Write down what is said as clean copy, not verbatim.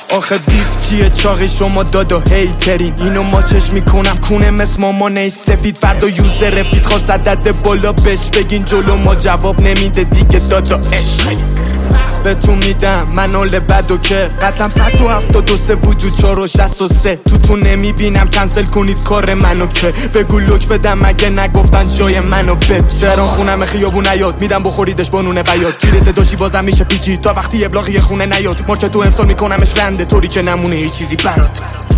آخه بیف چیه چاقی شما دادا هیترین اینو ما چش میکنم کونه مثل مامانه سفید فردا یوزر رفید خواست عدد بالا بش بگین جلو ما جواب نمیده دیگه دادا عشق بهتون میدم منال بدو که قطعم 173 وجود 4 و 63 تو نمیبینم کنسل کنید کار منو که بگو لوک بدم مگه نگفتن جای منو بد تهران خونم خیابون نیاد میدم بخوریدش با نون بیاد گیرت داشی بازم میشه پیچی تا وقتی ابلاغی خونه نیاد ما که تو امسال میکنمش رنده طوری که نمونه هیچ چیزی برات